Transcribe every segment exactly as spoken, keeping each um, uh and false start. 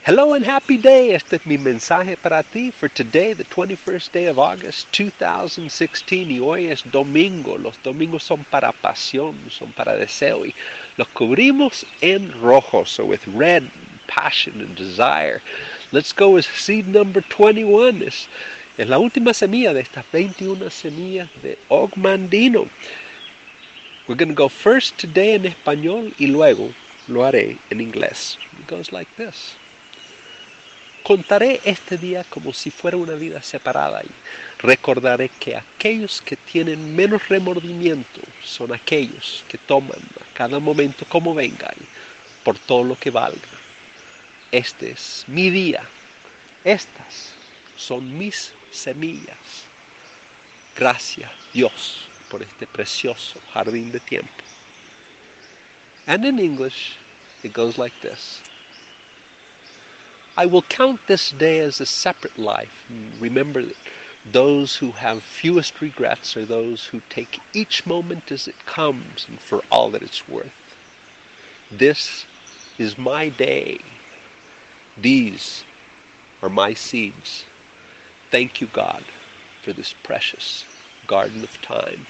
Hello and happy day. Este es mi mensaje para ti for today, the twenty-first day of August, two thousand sixteen. Y hoy es domingo. Los domingos son para pasión, son para deseo. Y los cubrimos en rojo, so with red, passion and desire. Let's go with seed number twenty-one. Es, es la última semilla de estas veintiuna semillas de Ogmandino. We're going to go first today en español y luego lo haré en inglés. It goes like this. Contaré este día como si fuera una vida separada y recordaré que aquellos que tienen menos remordimiento son aquellos que toman a cada momento como venga y por todo lo que valga. Este es mi día. Estas son mis semillas. Gracias, Dios, por este precioso jardín de tiempo. And in English, it goes like this. I will count this day as a separate life. Remember that those who have fewest regrets are those who take each moment as it comes and for all that it's worth. This is my day. These are my seeds. Thank you, God, for this precious garden of time.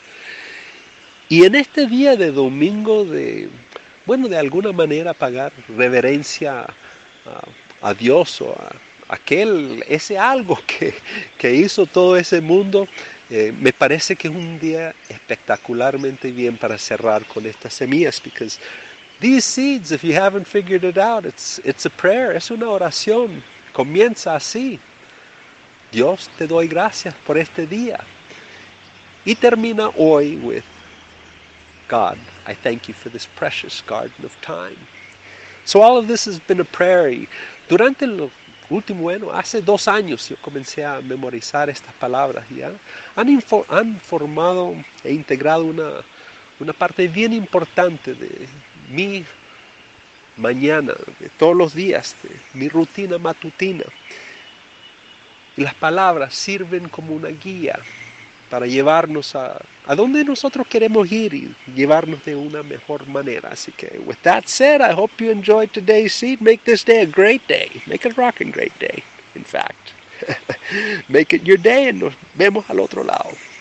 Y en este día de domingo de, bueno, de alguna manera pagar reverencia a a Dios o a aquel, ese algo que, que hizo todo ese mundo, eh, me parece que es un día espectacularmente bien para cerrar con estas semillas, because these seeds, if you haven't figured it out, it's, it's a prayer, es una oración, comienza así. Dios, te doy gracias por este día. Y termina hoy with, God, I thank you for this precious garden of time. So all of this has been a prayer. Y durante el último, bueno, hace dos años yo comencé a memorizar estas palabras. ¿Ya? Han, info, han formado e integrado una, una parte bien importante de mi mañana, de todos los días, de mi rutina matutina. Y las palabras sirven como una guía para llevarnos a, a donde nosotros queremos ir y llevarnos de una mejor manera. Así que, with that said, I hope you enjoyed today's seed. Make this day a great day. Make it a rockin' great day, in fact. Make it your day and nos vemos al otro lado.